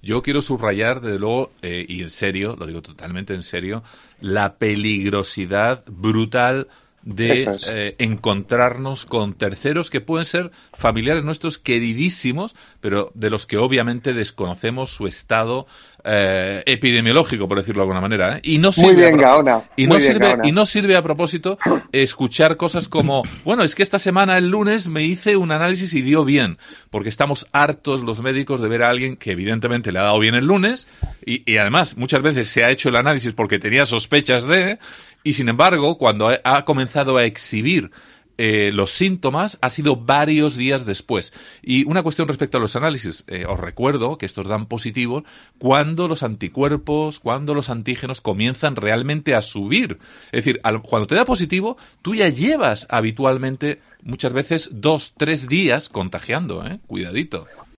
yo quiero subrayar, desde luego, y en serio, lo digo totalmente en serio, la peligrosidad brutal Eso de es. encontrarnos con terceros que pueden ser familiares nuestros queridísimos, pero de los que obviamente desconocemos su estado epidemiológico, por decirlo de alguna manera, ¿eh? Y no Muy sirve bien, Gaona. Muy bien, y Gaona. no sirve a propósito escuchar cosas como, bueno, es que esta semana el lunes me hice un análisis y dio bien, porque estamos hartos los médicos de ver a alguien que evidentemente le ha dado bien el lunes y además muchas veces se ha hecho el análisis porque tenía sospechas de, y sin embargo, cuando ha comenzado a exhibir los síntomas ha sido varios días después. Y una cuestión respecto a los análisis, os recuerdo que estos dan positivo cuando los anticuerpos, cuando los antígenos comienzan realmente a subir. Es decir, cuando te da positivo, tú ya llevas habitualmente muchas veces 2, 3 días contagiando, ¿eh? Cuidadito.